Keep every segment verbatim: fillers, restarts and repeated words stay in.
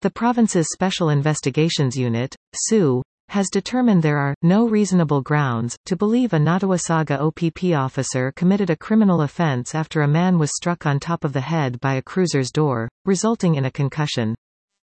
The province's Special Investigations Unit, S U, has determined there are no reasonable grounds to believe a Nottawasaga O P P officer committed a criminal offense after a man was struck on top of the head by a cruiser's door, resulting in a concussion.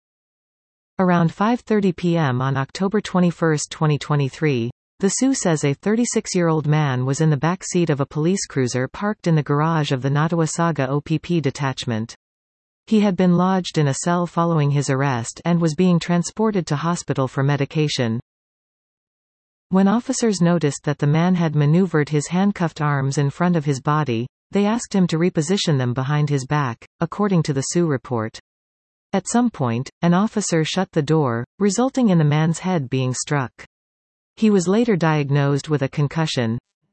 Around five thirty p m on October twenty-first, twenty twenty-three, the S U says a thirty-six-year-old man was in the back seat of a police cruiser parked in the garage of the Nottawasaga O P P detachment. He had been lodged in a cell following his arrest and was being transported to hospital for medication. When officers noticed that the man had maneuvered his handcuffed arms in front of his body, they asked him to reposition them behind his back, according to the S U report. At some point, an officer shut the door, resulting in the man's head being struck. He was later diagnosed with a concussion.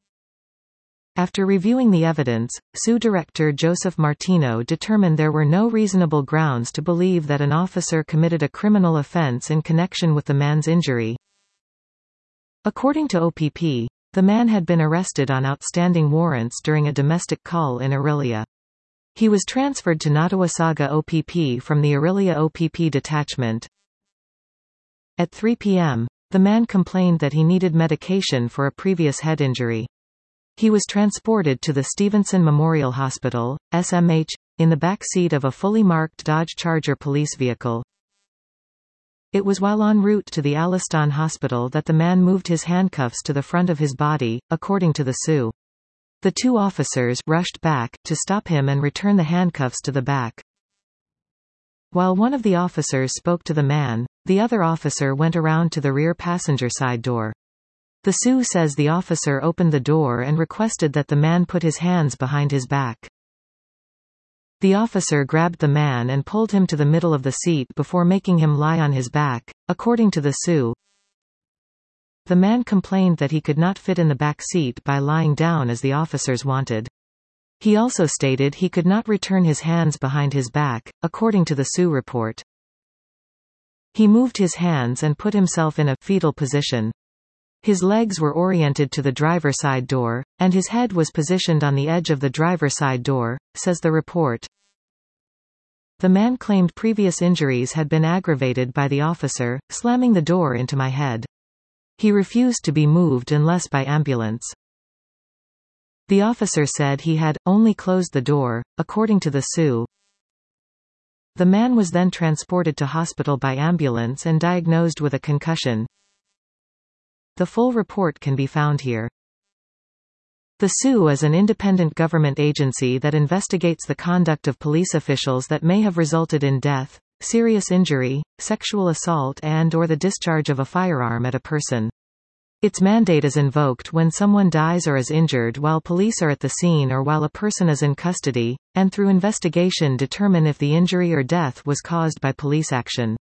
After reviewing the evidence, S U Director Joseph Martino determined there were no reasonable grounds to believe that an officer committed a criminal offense in connection with the man's injury. According to O P P, the man had been arrested on outstanding warrants during a domestic call in Orillia. He was transferred to Nottawasaga O P P from the Orillia O P P detachment. At three p m, the man complained that he needed medication for a previous head injury. He was transported to the Stevenson Memorial Hospital, S M H, in the back seat of a fully marked Dodge Charger police vehicle. It was while en route to the Alliston Hospital that the man moved his handcuffs to the front of his body, according to the S U. The two officers rushed back to stop him and return the handcuffs to the back. While one of the officers spoke to the man, the other officer went around to the rear passenger side door. The S U says the officer opened the door and requested that the man put his hands behind his back. The officer grabbed the man and pulled him to the middle of the seat before making him lie on his back, according to the S U. The man complained that he could not fit in the back seat by lying down as the officers wanted. He also stated he could not return his hands behind his back, according to the S U report. He moved his hands and put himself in a fetal position. His legs were oriented to the driver's side door, and his head was positioned on the edge of the driver's side door, says the report. The man claimed previous injuries had been aggravated by the officer slamming the door into my head. He refused to be moved unless by ambulance. The officer said he had only closed the door, according to the S U. The man was then transported to hospital by ambulance and diagnosed with a concussion. The full report can be found here. The S U is an independent government agency that investigates the conduct of police officials that may have resulted in death, serious injury, sexual assault and or the discharge of a firearm at a person. Its mandate is invoked when someone dies or is injured while police are at the scene or while a person is in custody, and through investigation determine if the injury or death was caused by police action.